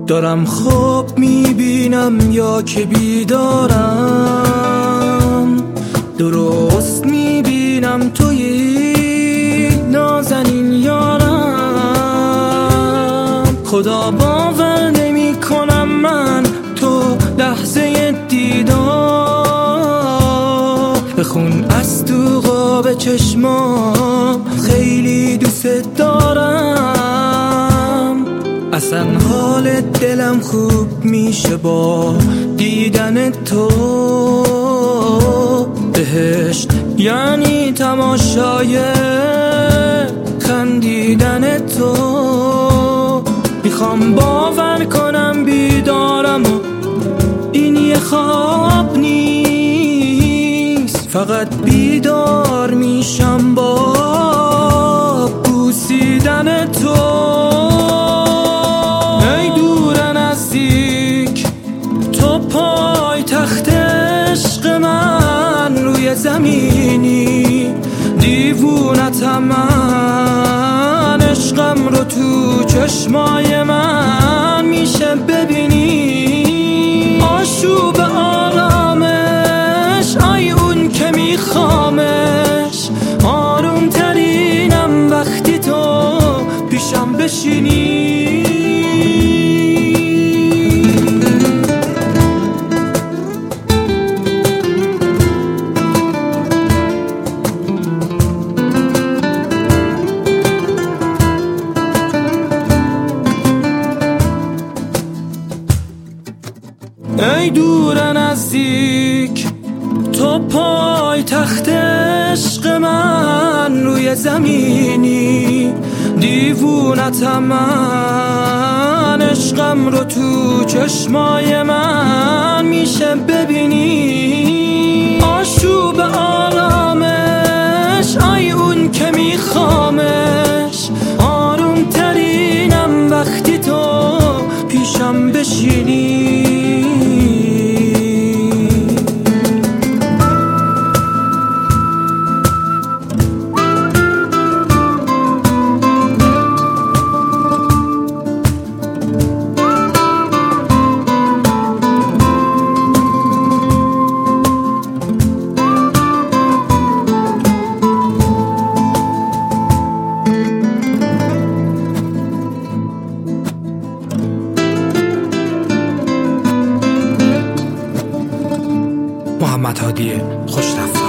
دارم خواب میبینم یا که بیدارم، درست میبینم توی نازنین یارم. خدا باور نمی کنم من تو لحظه دیدار، بخون از تو قاب چشمام خیلی دوست دارم. اصلا حال دلم خوب میشه با دیدن تو، بهشت یعنی تماشای خندیدن تو. میخوام باور کنم بیدارم و این یه خواب نیست، فقط بیدار میشم با بوسیدن تو. ای دور نزدیک تو پای تخت عشق من، روی زمینی دیوونتم من، عشقم رو تو چشمای من میشه ببینی. آشوب آرامش آی اون که میخوامش، آروم ترینم وقتی تو پیشم بشینی. ای دور نزدیک تو پای تخت عشق من، روی زمینی دیوونتم من، عشقم رو تو چشمای من میشه ببینی. آشوب آرامش آی اون که میخوامش، آروم ترینم وقتی تو پیشم بشینی. محمد هادی خوشرفتار.